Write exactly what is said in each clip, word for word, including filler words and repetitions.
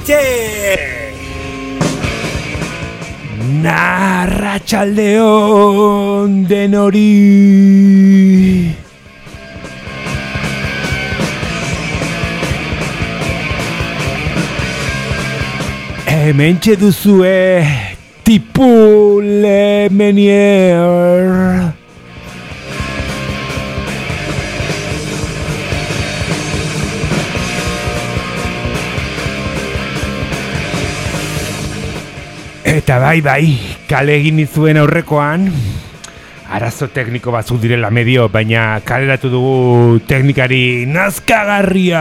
Arratxe! Narratxaldeon denori! Hementxe duzue Tipu Le Menier. Eta bai, bai, kale egin izuen aurrekoan, arazo tekniko batzuk direla medio, baina kaleratu dugu teknikari nazkagarria!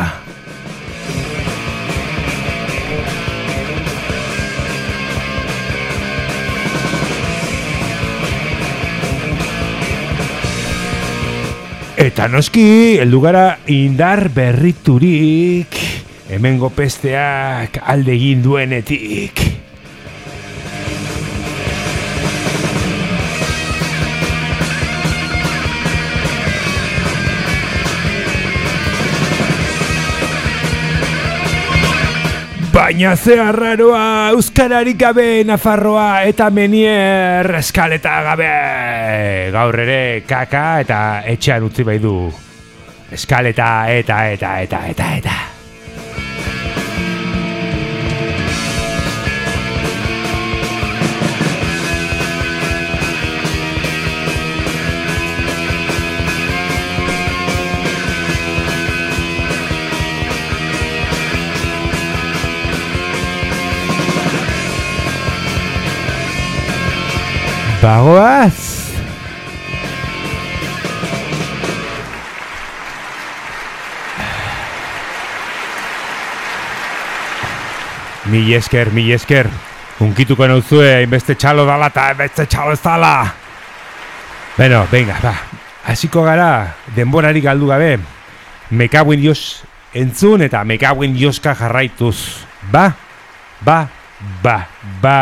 Eta noski, heldu gara indar berriturik, hemengo pesteak alde egin duenetik. Baina ze arraroa, euskararik gabe Nafarroa eta Menier eskaleta gabe. Gaur ere kaka eta etxean utzi bai du. Eskaleta eta eta eta eta eta. Bagoaz! Mil esker, mil esker. Unkituko nauzue, hainbeste txalo dala eta hainbeste txalo ez dala. Beno, venga, ba. Hasiko gara, denborari galdu gabe. Mekabuen dios entzun eta mekabuen dioska jarraituz. Ba, ba, ba, ba.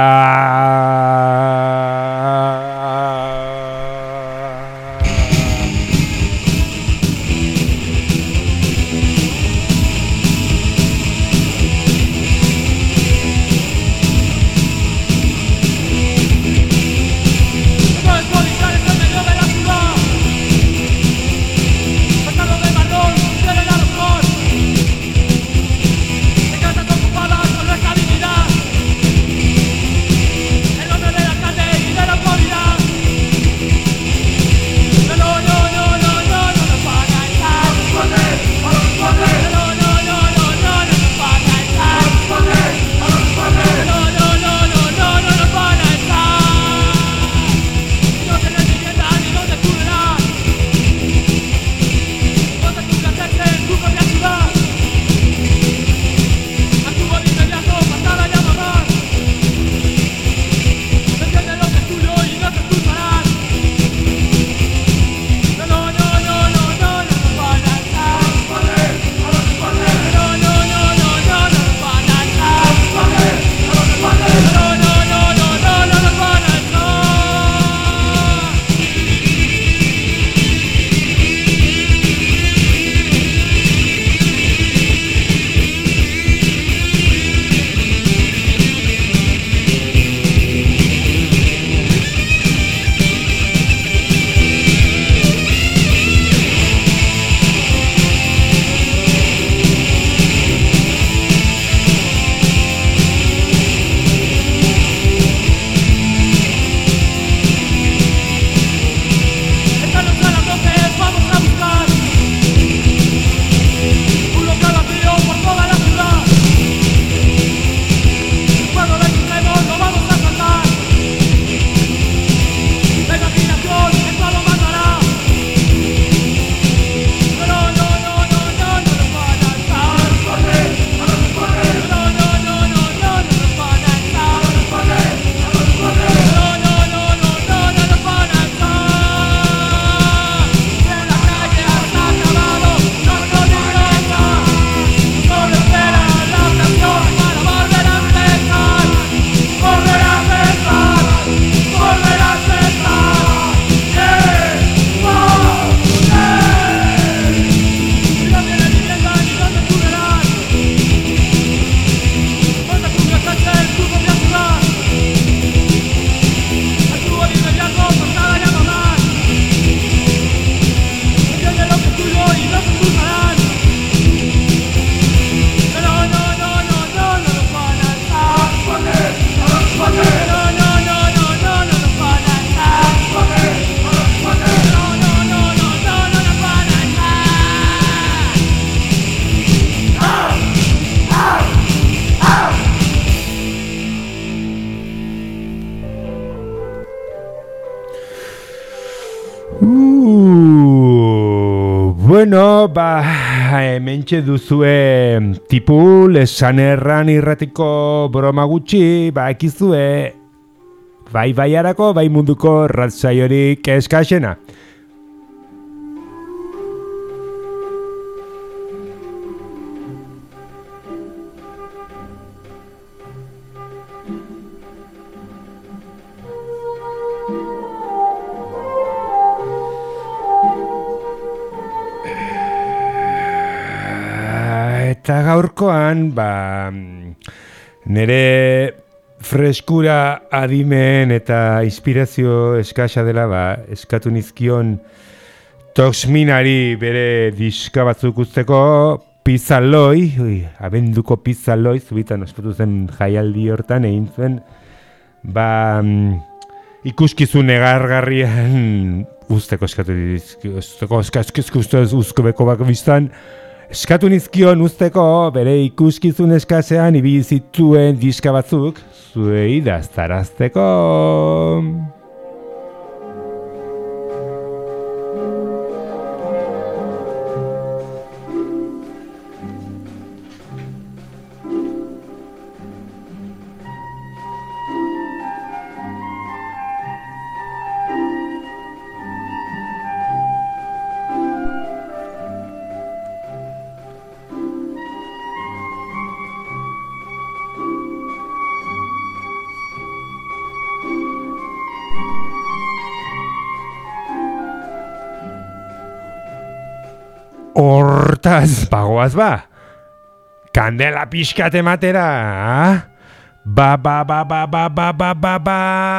El hombre de la Uh, bueno, ba, hementxe duzue tipul esan erran irratiko broma gutxi, ba, ekizue, bai baiarako, bai munduko ratzaiorik eskaxena. Eta gaurkoan, ba, nire freskura adimen eta inspirazio eskasa dela, ba, eskatu nizkion Toxminari bere diska batzuk usteko Pizzaloi, ui, abenduko Pizzaloi, zubitan ospatu zen jaialdi hortan egin zuen, ba, ikuskizun egargarrian usteko eskatu dizkio, usteko eskatu uzko bako biztan, eskatu nizkion usteko bere ikuskizun eskasean ibili zituen diska batzuk zuei idaztarazteko. Hortaz, bagoaz ba, kandela pixkat ematera, ba, ba, ba, ba, ba, ba, ba, ba, ba.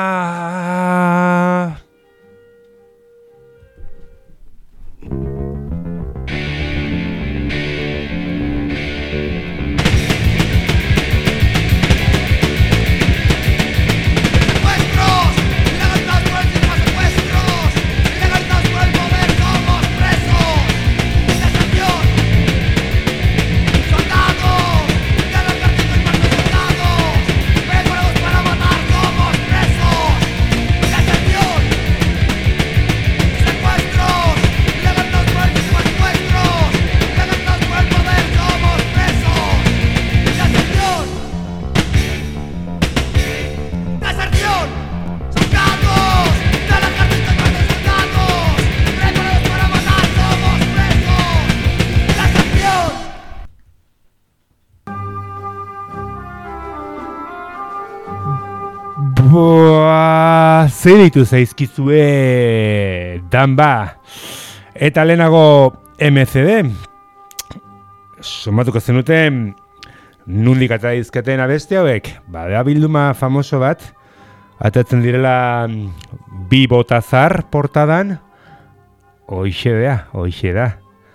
Boa, zer ditu zaizkizue, danba, eta lehenago M C D. Somatuko zenuten, nundik ata dizkaten abeste hauek, badea bilduma famoso bat, atatzen direla bi botazar portadan, hoixe da, hoixe da.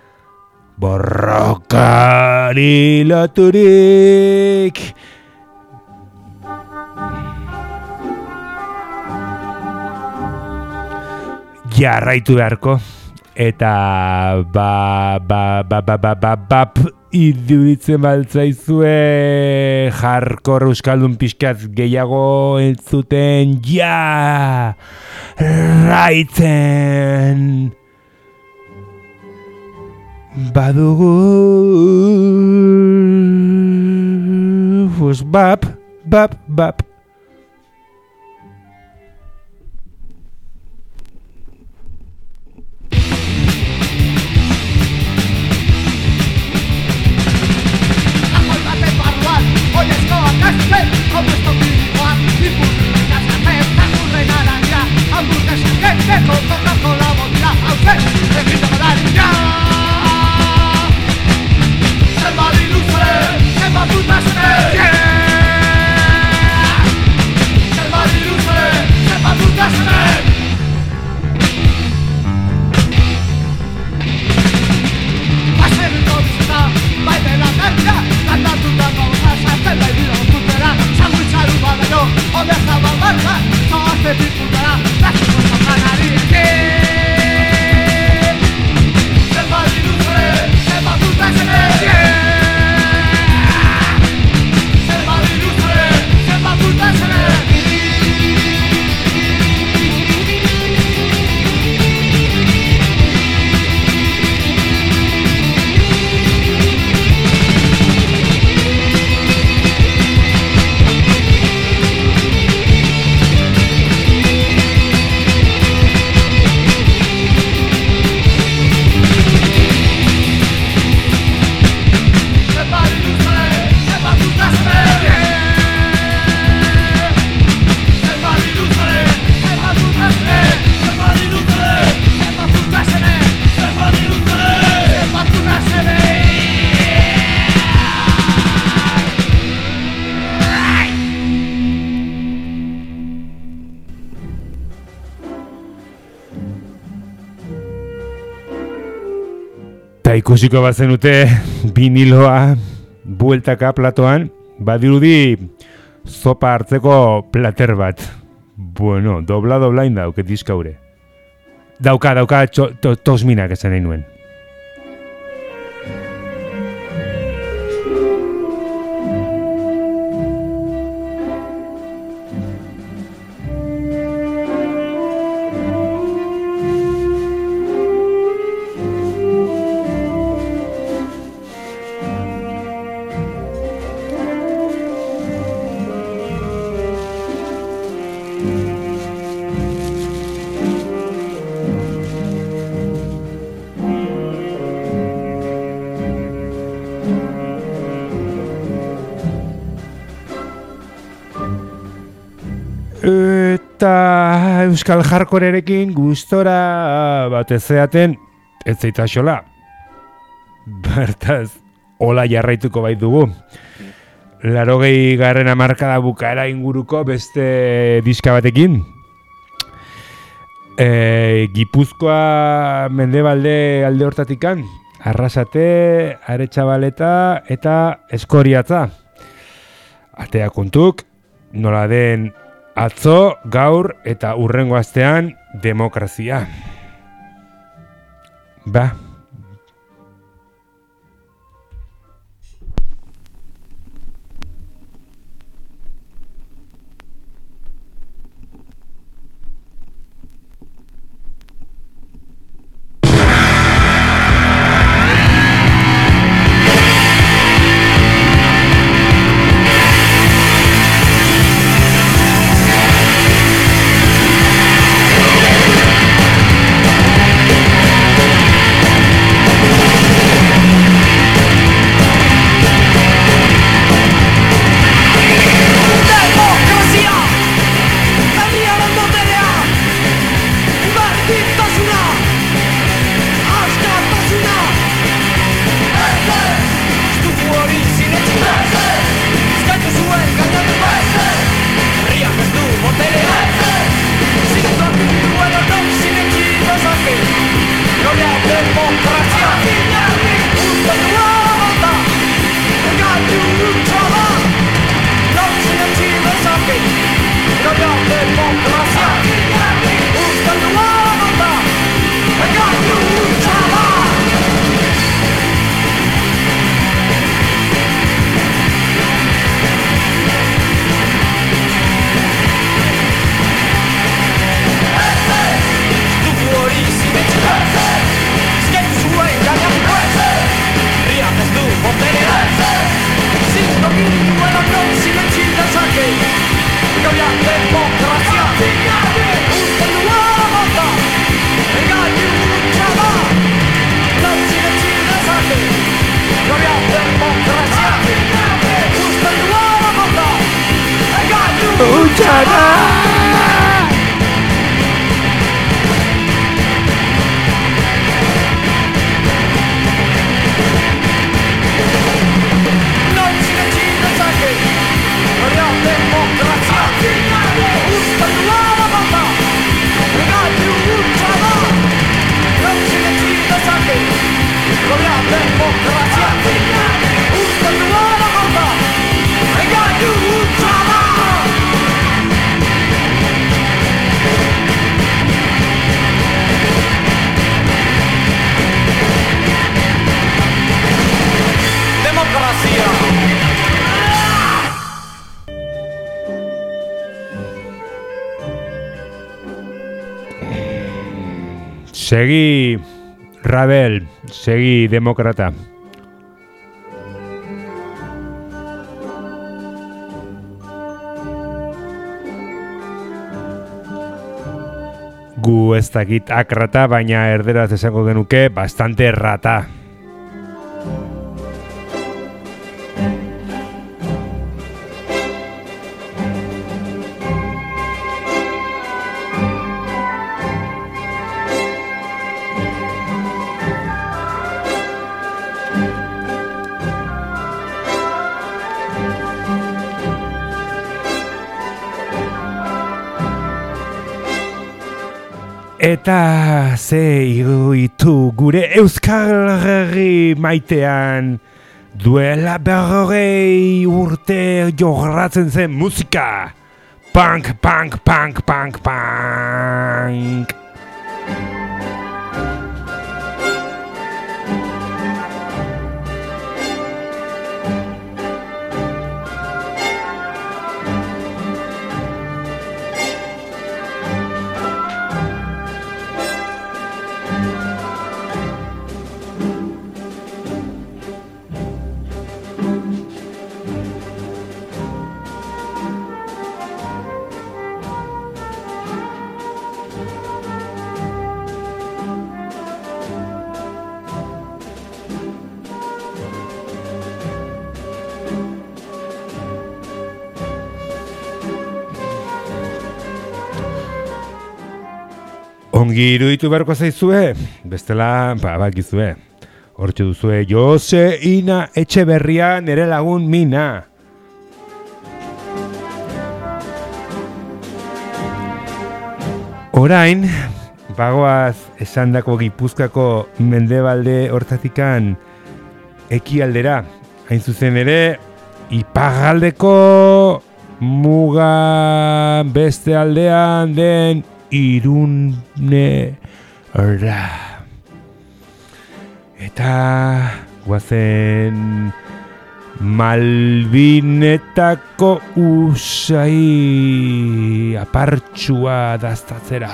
Borrokari loturik, jarraitu beharko, eta ba, ba, ba, ba, ba, ba, ba, iruditzen baltzaizue hardcore euskaldun pixkaz gehiago entzuten, ja, raitzen, badugu, pues, bap, bap, bap. Yeah! ikusiko bazenute biniloa bueltaka platoan, badirudi zopa hartzeko plater bat. Bueno, dobla dobla indauke diskaure. Dauka, dauka, txo, to, tosminak esan nahi nuen. Eta Euskal Jarkorerekin gustora batez zeaten ez zaita xola. Bertaz, hola jarraituko bait dugu. Larogei garren hamarkada bukaera inguruko beste diska batekin. E, Gipuzkoa mendebalde alde hortatikan, Arrasate, Aretxabaleta eta Eskoriatza. Atea kontuk, nola den atzo, gaur eta hurrengo astean demokrazia. Ba. Segi Rabel, segi demokrata. Gu ez dakit akrata, baina erderaz esango genuke bastante rata. Eta ze iruditu gure Euskal Herri maitean duela berrogei urte jorratzen zen musika. Punk, punk, punk, punk, punk. Ongi iruditu beharko zaizue, bestela, ba, bakizue. Hortxe duzue, Jose Ina Etxeberria nere lagun mina. Orain, bagoaz esandako Gipuzkako mendebalde hortatikan ekialdera. Hain zuzen ere, iparraldeko muga beste aldean den Irunera. Eta guazen Malbinetako usai apartxua daztatzera.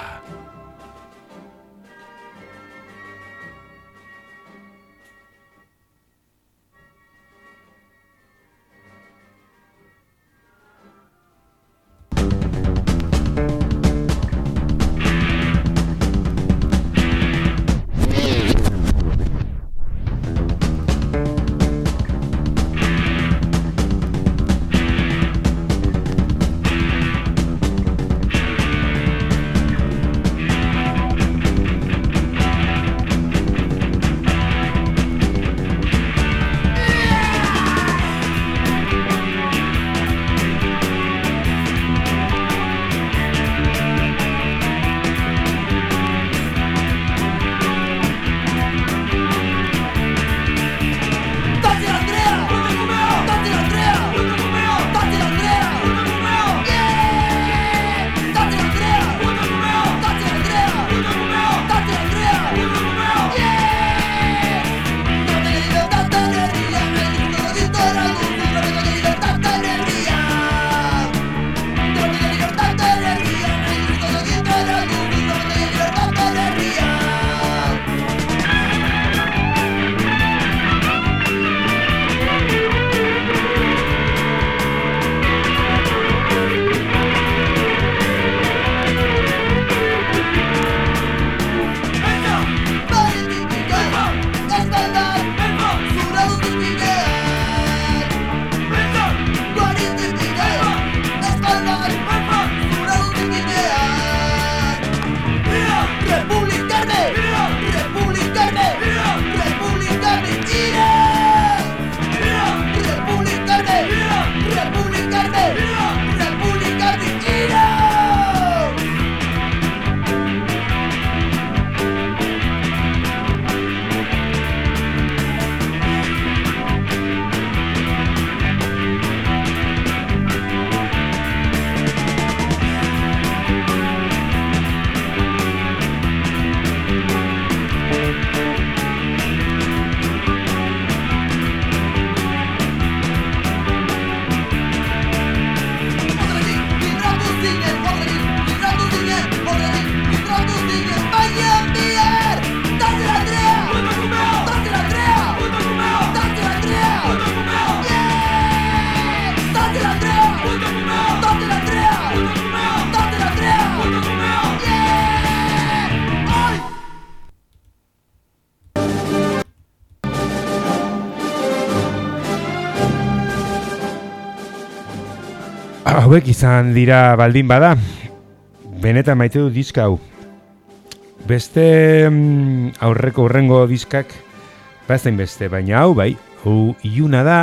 Hauek izan dira baldin bada, benetan maite du diska hau. Beste mm, aurreko urrengo diskak, bazen beste, baina hau bai, hau iluna da,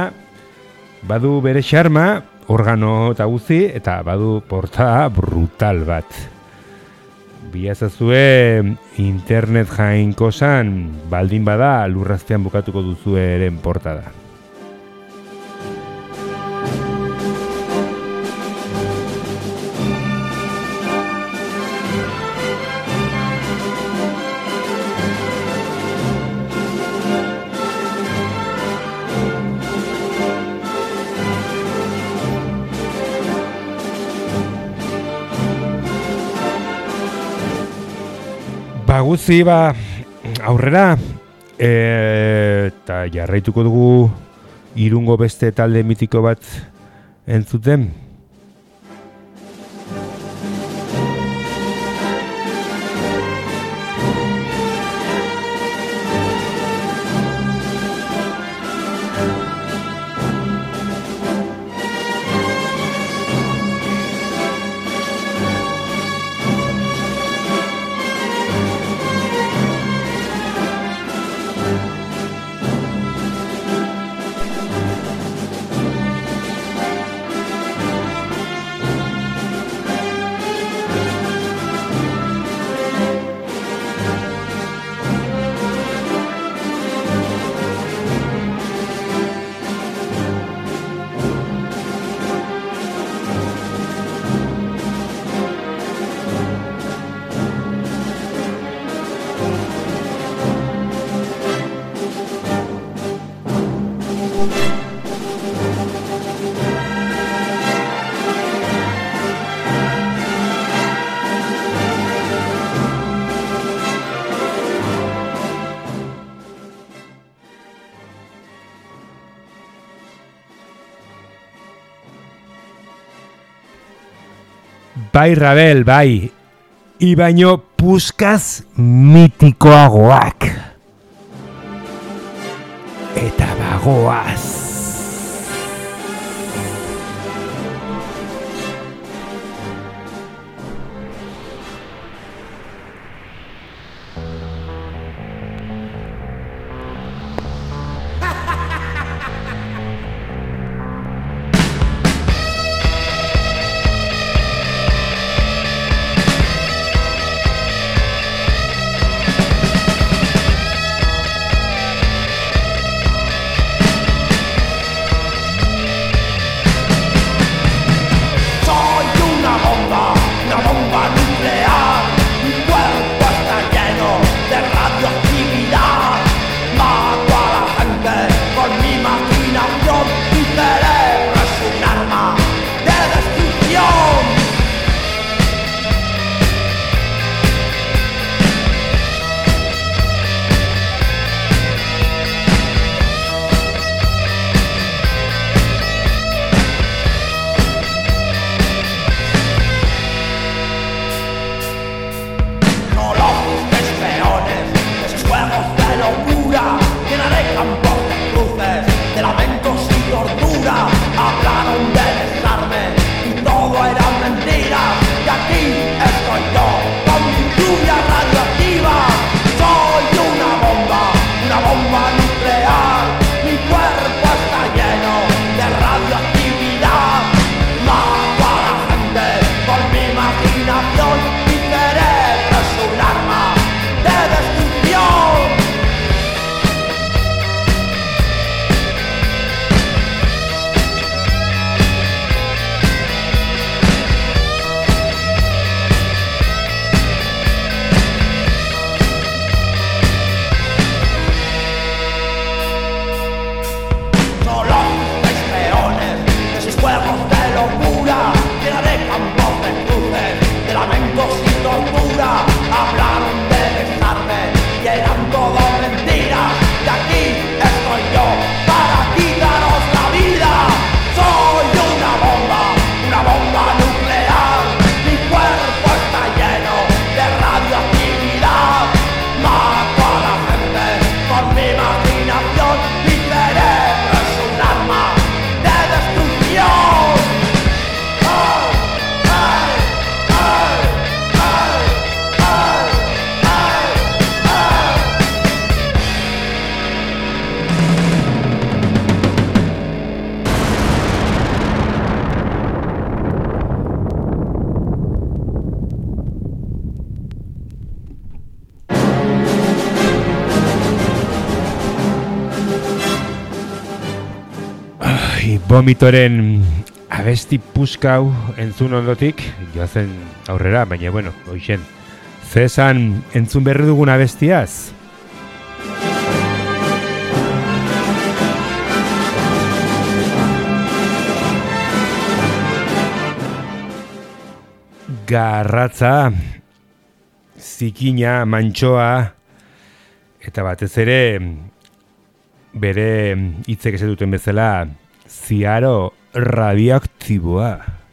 badu bere xarma, organo eta guzti, eta badu portada brutal bat. Biazazue internet jainko san, baldin bada lurraztean bukatuko duzueren portada. Baguzi ba aurrera e, eta jarraituko dugu Irungo beste talde mitiko bat entzuten. Bai, Rabel, bai, ibaino puskaz mitikoagoak. Eta bagoaz. Hablaron Vomitoren abesti puskau entzun ondotik, joazen aurrera, baina bueno, hoxen, zesan entzun berri dugun abestiaz? Garratza, zikina, mantxoa, eta batez ere, bere hitzek esan duten bezala, ziaro radioaktiboa.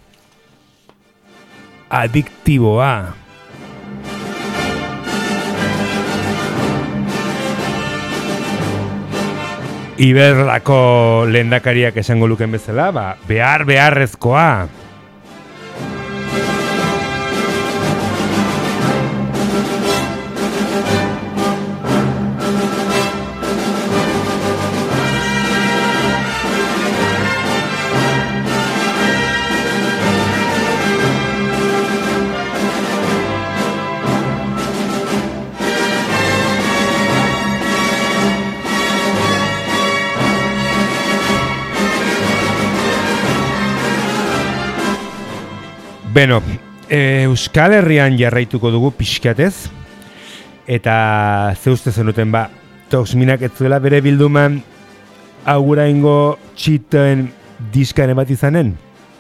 Adiktiboa. Iberlako lehendakariak esango luken bezala, ba, behar beharrezkoa. Beno, e, Euskal Herrian jarraituko dugu pixkatez, eta ze uste zenuten ba, Toxminak ez zuela bere bilduman auguraingo txitoen diskaren bat izanen?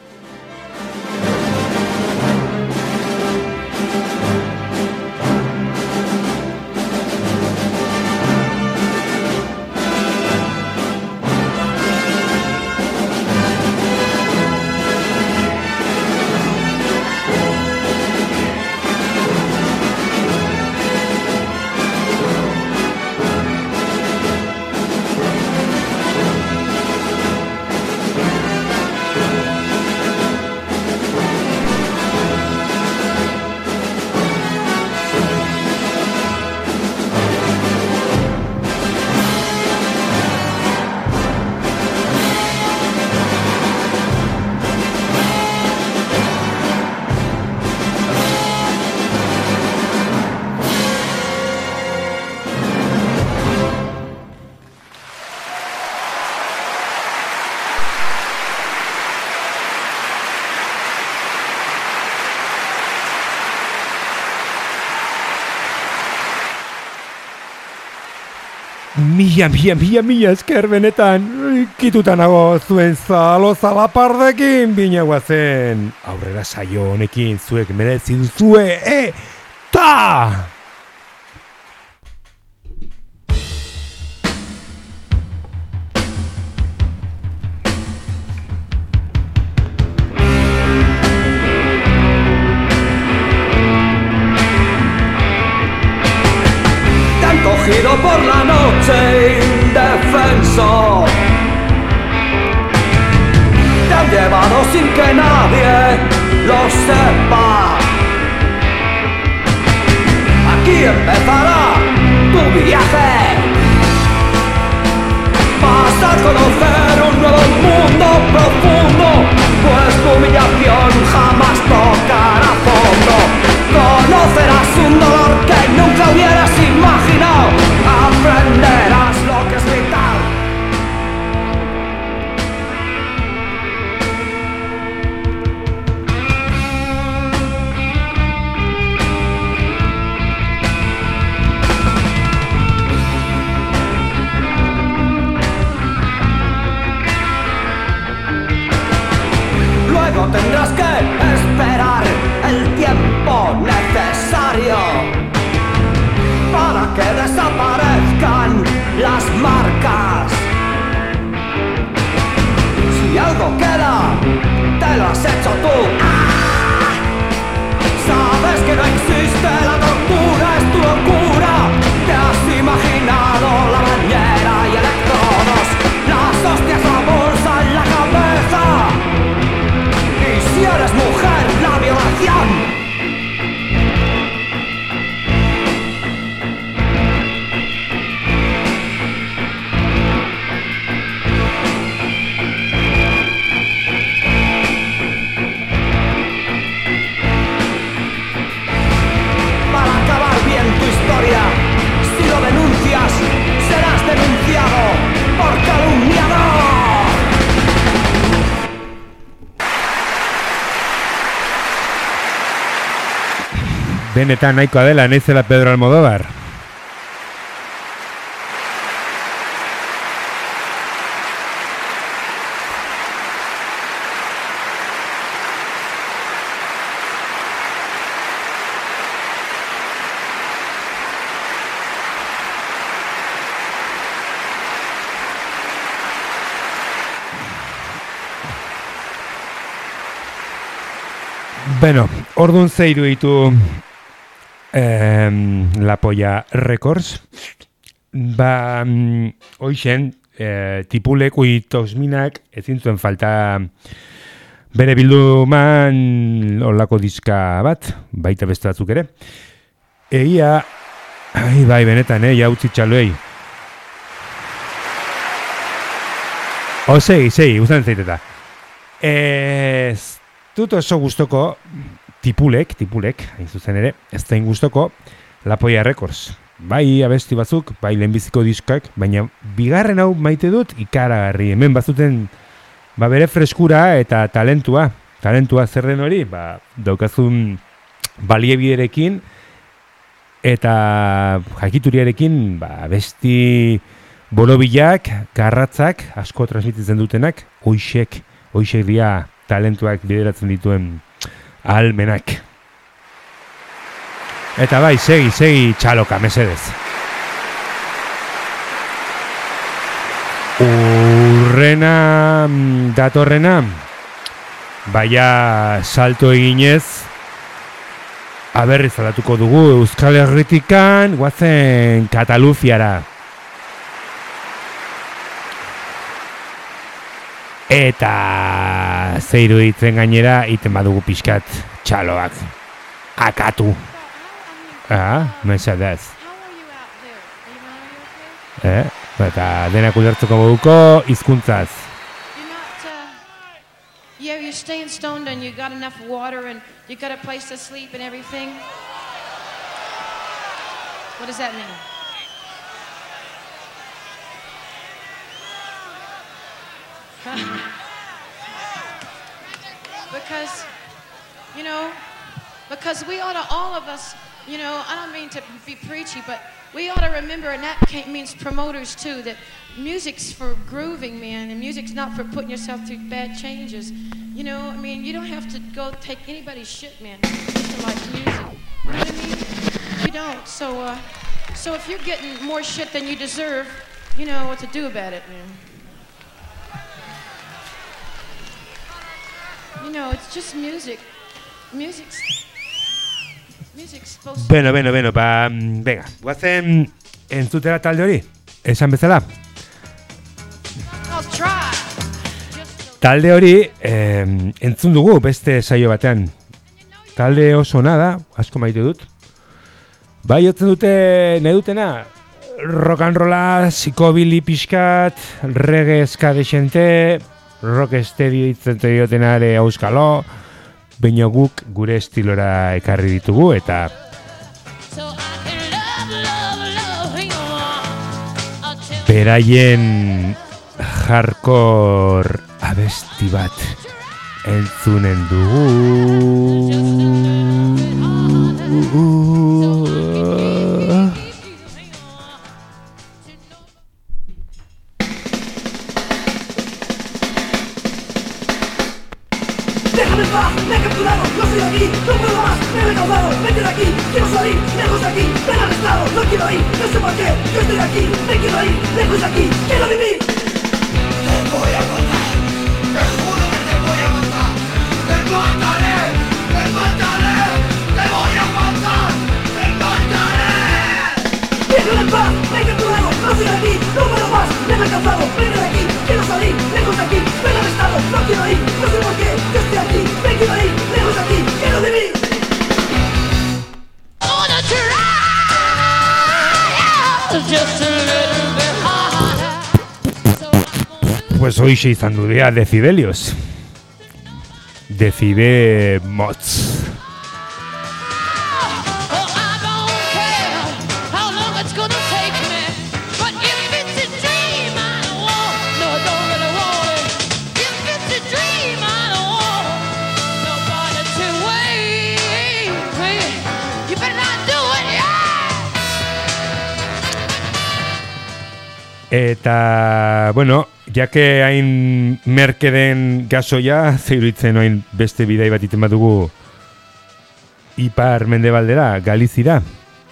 Mila, mila, mila, mila esker benetan, kituta nago zuen zalo zalapardekin bina guazen. Aurrera saio honekin zuek merezi duzue, e, ta! Cogido por la noche indefenso, te han llevado sin que nadie lo sepa. Aquí empezará tu viaje, vas a conocer un nuevo mundo profundo, pues tu humillación jamás tocará fondo. Conocerás un dolor que nunca hubieras imaginado, aprenderás lo que es vital. Luego tendrás que benetan nahikoa dela, naizela Pedro Almodóvar. Bueno, orduan zeiru ditu eh, La Polla Records. Ba, mm, hoixen, eh, tipuleku itosminak ezin zuen falta bere bilduman olako diska bat, baita beste batzuk ere. Egia, ai, bai, benetan, eh, jautzi txaloei. O, segi, segi, guztan zeiteta. Ez... Dut oso gustoko tipulek, tipulek, hain zuzen ere, ez da gustoko La Polla Records. Bai abesti batzuk, bai lehenbiziko diskak, baina bigarren hau maite dut ikaragarri. Hemen bazuten ba bere freskura eta talentua. Talentua zer den hori, ba, daukazun baliebiderekin eta jakituriarekin ba, abesti borobilak, garratzak, asko transmititzen dutenak, hoixek, hoixek dira talentuak bideratzen dituen ahalmenak. Eta bai, segi, segi txaloka, mesedez. Urrena datorrena, baina salto eginez, aberriz aldatuko dugu Euskal Herritikan, guazen Kataluziara. Eta zeiru ditzen gainera, iten badugu pixkat txaloak. Akatu. Ah, mesedez. Eh, eta denak ulertzeko moduko hizkuntzaz. Yeah, you're staying stoned and you got enough water and you got a place to sleep and everything. What does that mean? Because, you know, because we ought to, all of us, you know, I don't mean to be preachy, but we ought to remember, and that means promoters too, that music's for grooving, man, and music's not for putting yourself through bad changes. You know, I mean, you don't have to go take anybody's shit, man, to like music. You know what I mean? You don't. So, uh, so if you're getting more shit than you deserve, you know what to do about it, man. You know, it's just music. Music's... Music's supposed to... Beno, beno, beno, ba... Venga, guazen entzutera talde hori, esan bezala. I'll try. Talde hori eh, entzun dugu beste saio batean. Talde oso nada, asko maite dut. Bai, jotzen dute, nahi dutena, rock and rolla, psikobili pixkat, reggae ska dexente, rock steady ditzen diotenare auskalo, baina guk gure estilora ekarri ditugu eta beraien hardcore abesti bat entzunen dugu. Déjame en paz, me he capturado, no soy de aquí, no puedo más, me he recaudado, vete de aquí, quiero salir, lejos de aquí, ven arrestado, no quiero ir, no sé por qué, yo estoy aquí, me quiero ir, lejos de aquí, quiero vivir. Te voy a matar, te juro que te voy a matar, te mataré, te mataré, te voy a matar, te mataré. Déjame en paz, me he capturado, no soy de aquí, no puedo más, me he recaudado, vete de aquí, quiero salir, lejos de aquí, ven arrestado, no quiero ir, no sé por qué, yo estoy aquí, me quiero ir, lejos de aquí, quiero vivir. Just a little bit harder. Pues hoxe izan du dira Decibelios. Decibemots. You better Eta, bueno, jake hain merke den gasoia, zeuritzen oin beste bidai bat iten badugu ipar mendebaldera, Galizira.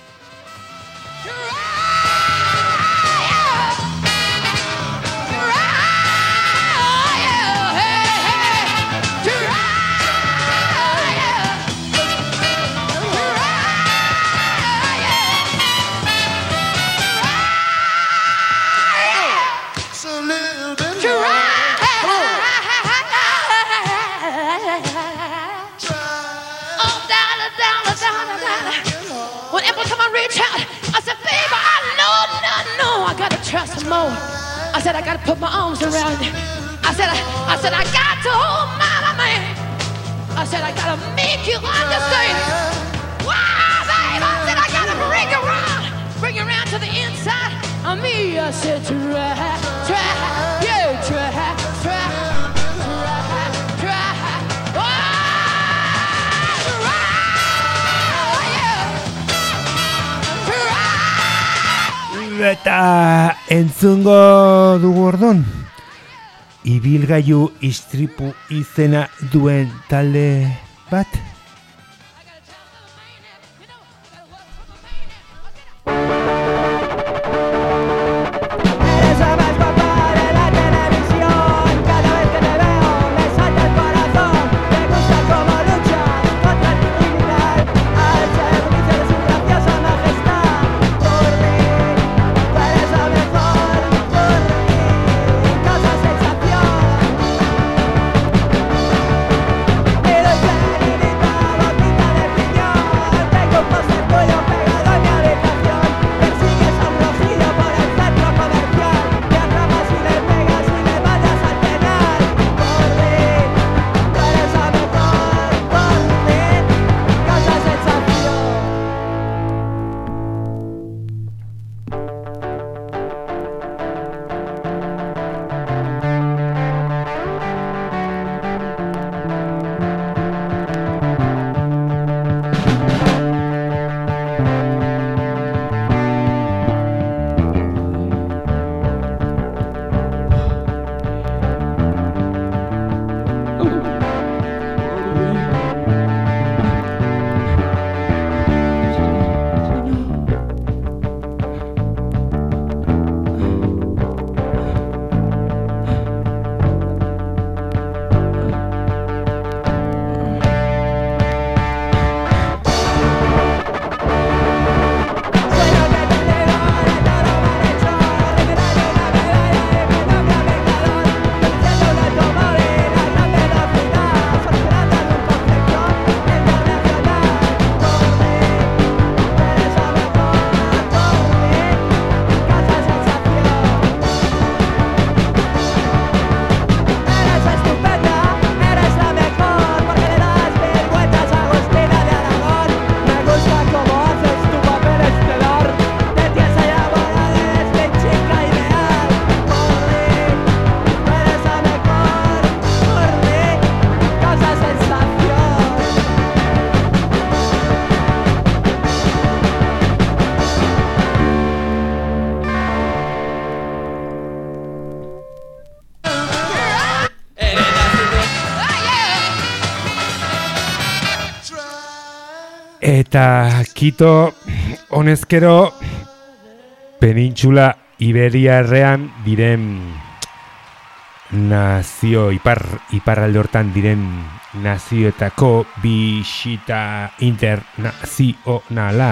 Trust more. I said I gotta put my arms around you. I said I, I said I got to hold my man. I said I gotta make you understand. Wow, babe, I said I gotta bring you around, bring you around to the inside of me. I said try, try, yeah, try, try, try, try. Eta entzungo dugu ordon, ibilgailu istripu izena duen talde bat. Eta Kito honezkero penintxula Iberiarrean diren nazio ipar iparralde hortan diren nazioetako bisita internazionala.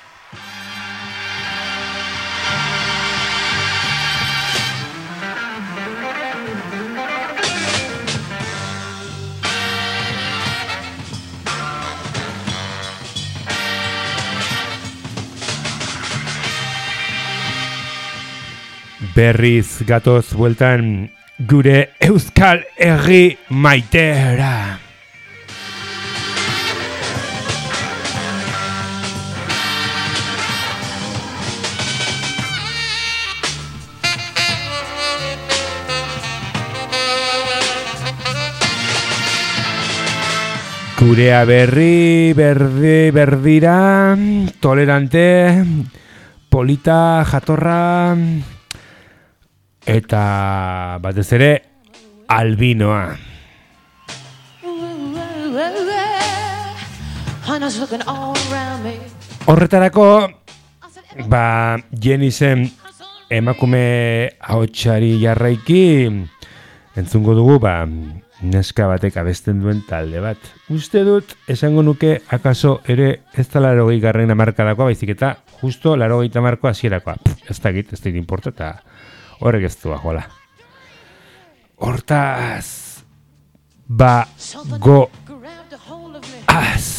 Berriz gatoz bueltan gure Euskal Herri maitera. Gurea berri, berdi, berdira, tolerante, polita, jatorra, Eta batez ere albinoa. Horretarako, ba, Jenny zen emakume ahotsari jarraiki entzungo dugu, ba, neska batek abesten duen talde bat. Uste dut, esango nuke, akaso ere ez da larogei garren amarkadakoa, baizik eta justo larogei tamarkoa hasierakoa. Ez da git, ez da importa, eta horrek ez du joala. Hortaz, ba, go, az.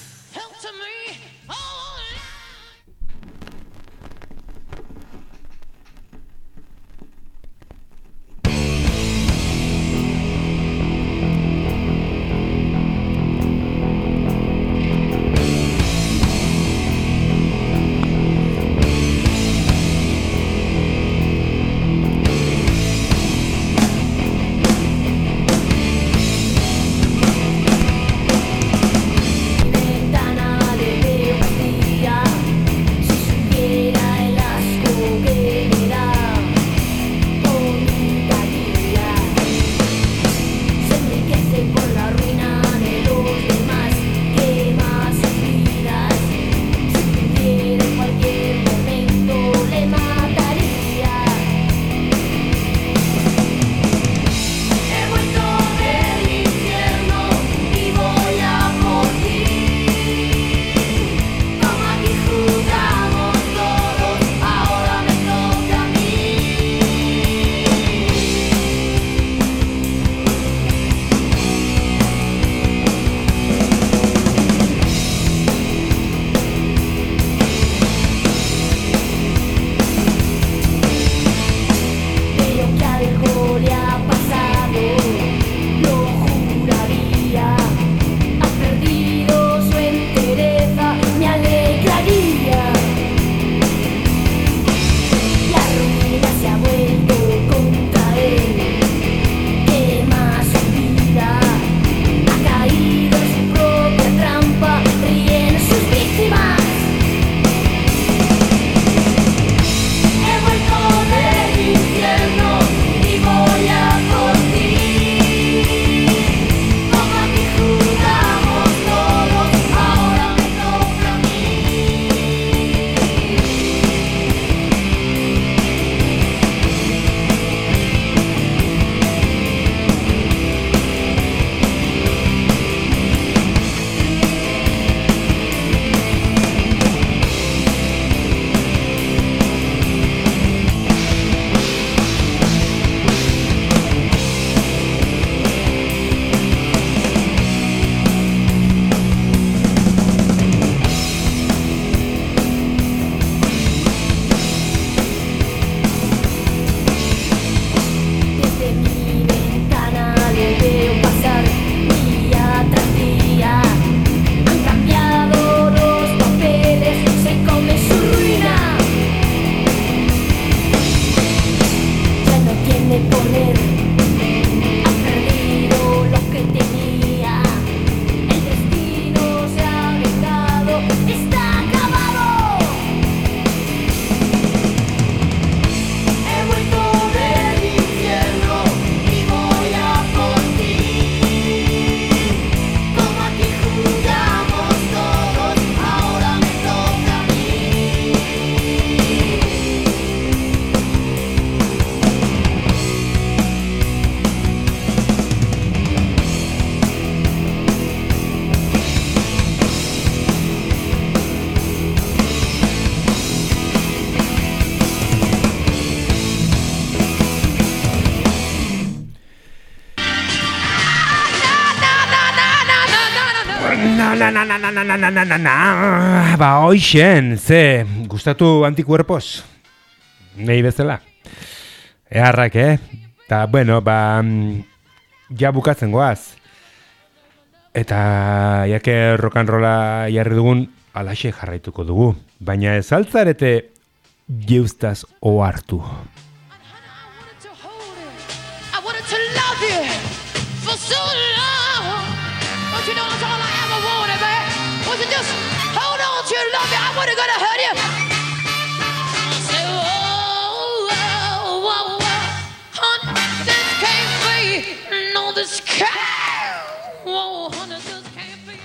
na, na, na, na, na, na, na, na, na, na. Ba, hoixen, ze, gustatu antikuerpos? Nei bezala. Eharrak, eh? Ta, bueno, ba, ja bukatzen goaz. Eta, jake rock and rolla jarri dugun, alaxe jarraituko dugu. Baina ez altzarete jeustaz ohartu. Just hold on to your love, I wasn't gonna hurt you. Say, oh, oh, oh, oh.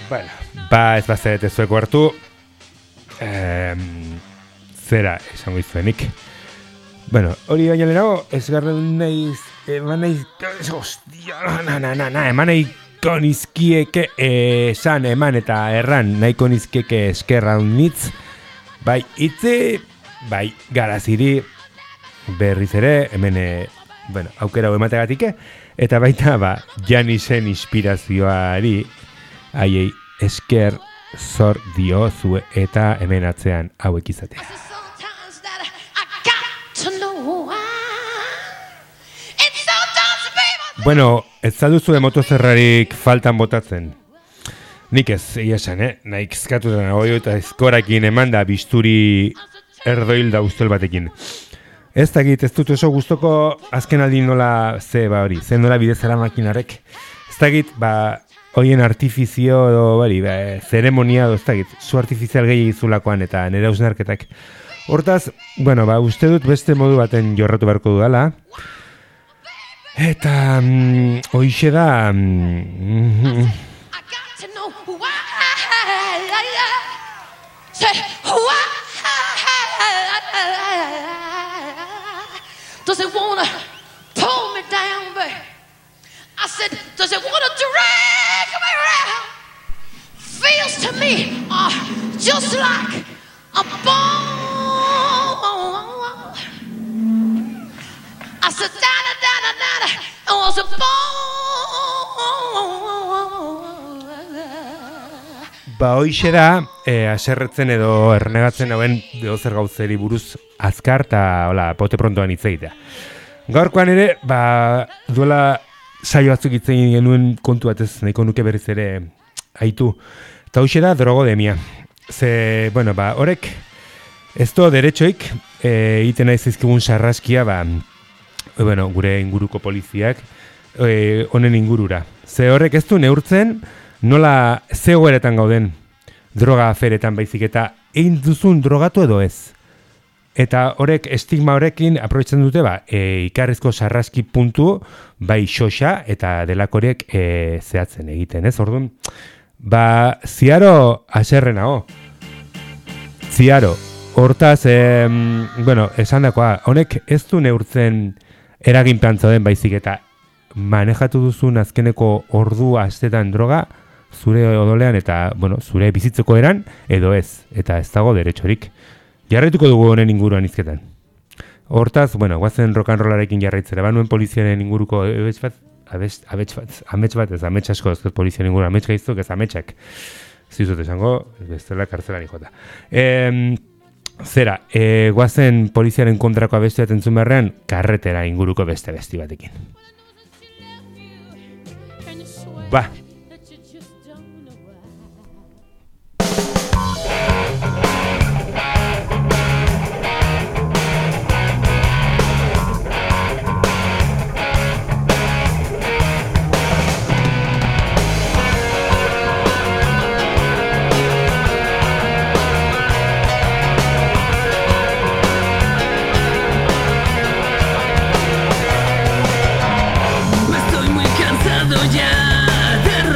Bueno, ba ez bazarete zueko hartu, eh, zera esango izuenik. Bueno, hori baina lehenago, ez garren nahiz, eman nahiz, hostia, na, na, na, na, eman nahiko nizkieke esan eman eta erran nahiko nizkieke eskerra unitz, bai itzi, bai garaziri berriz ere, hemen, e, bueno, aukera hau emategatik, eta baita, ba, Janisen inspirazioari, haiei esker zor diozu eta hemen atzean hauek izatea. Bueno, ez zaduzu motozerrarik faltan botatzen. Nik ez, egia esan, eh? Naik zkatutan hori eta ezkorakin eman da bisturi erdoil da ustel batekin. Ez dakit, ez dut oso gustoko azken aldi nola ze ba hori, ze nola bidezara makinarek. Ez dakit, ba, hoien artifizio edo, bari, ba, zeremonia edo, ez dakit, zu artifizial gehi izulakoan eta nire hausnarketak. Hortaz, bueno, ba, uste dut beste modu baten jorratu beharko dudala. Eta, mm, hoixe da... Mm, does it wanna pull me down, babe? I said, does it wanna drag me around? Feels to me uh, just like a bone. I said, da-da, da-da, da-da, it was a bone. Ba, hoixe da, e, aserretzen edo ernegatzen hauen dozer gauzeri buruz azkar eta, hola, pote prontoan hitz egitea. Gaurkoan ere, ba, duela saio batzuk hitz egin genuen kontu batez, nahiko nuke berriz ere aitu. Eta hoixe da, drogodemia. Ze, bueno, ba, horrek, ez do derechoik, egiten nahi zaizkigun sarraskia, ba, bueno, gure inguruko poliziak, e, honen ingurura. Ze horrek ez du neurtzen, nola zegoeretan gauden droga aferetan baizik eta egin duzun drogatu edo ez. Eta horrek, estigma horrekin aprobetxatzen dute, ba, e, ikarrizko sarraski puntu, bai xoxa eta delakorek e, zehatzen egiten, ez? Orduan, ba, ziaro aserrena, ho. Ziaro, hortaz, e, bueno, esan dakoa, honek ez du neurtzen eragin den baizik eta manejatu duzun azkeneko ordu astetan droga, zure odolean eta, bueno, zure bizitzeko eran, edo ez, eta ez dago deretxorik. Jarraituko dugu honen inguruan izketan. Hortaz, bueno, guazen rock and rollarekin jarraitzera, banuen poliziaren inguruko abets bat, abets, abets bat, amets bat, ez amets asko, ez poliziaren inguruan, amets gaiztok, ez ametsak. Zizut esango, bestela kartzelan jota. E, zera, e, guazen poliziaren kontrako abesti bat entzun beharrean, karretera inguruko beste besti batekin. Ba! Ya de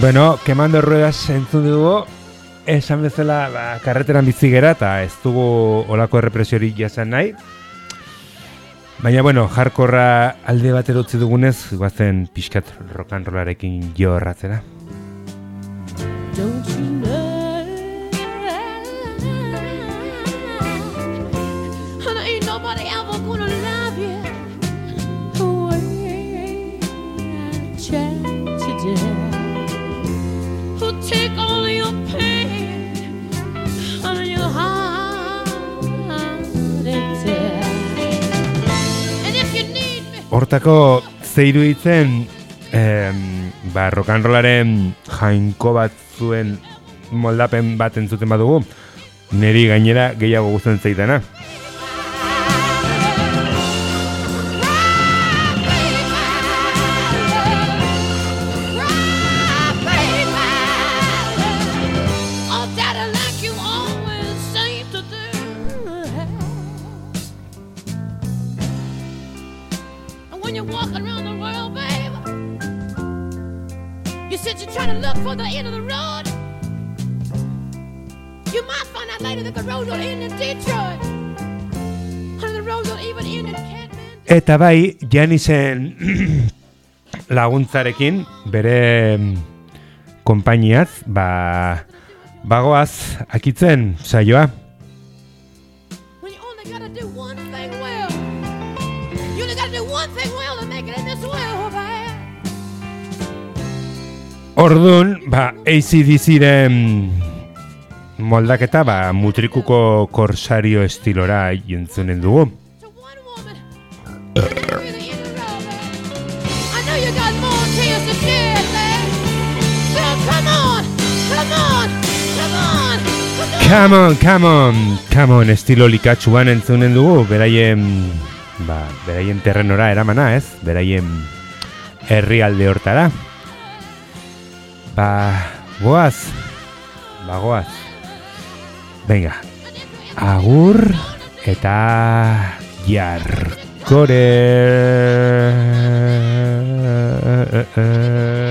Bueno, Quemando Ruedas entzun dugu, esan bezala ba, karreteran bizi gera eta ez dugu olako errepresiorik jasan nahi. Baina, bueno, hardcorra alde batera utzi dugunez, guazen pixkat rock and rollarekin jo erratzera. Don't you know? And ain't nobody ever gonna love you the way I tried to do. Who'll take all of your pain and your heart and tear. And if you need me, Hortako zeiru ditzen, eh, ba, rock and rollaren jainko bat zuen moldapen bat entzuten badugu, niri gainera gehiago gusten zaidana. Eta bai, Janisen laguntzarekin, bere konpainiaz, ba, bagoaz, akitzen saioa. Ordun, ba, A C D C-ren moldaketa, ba, mutrikuko korsario estilora jentzunen dugu. Come on, come on, come on, estilo likatsuan entzunen dugu, beraien, ba, beraien terrenora eramana, ez? Beraien herrialde hortara. Ba, goaz, ba, goaz. Venga, agur eta jarkore.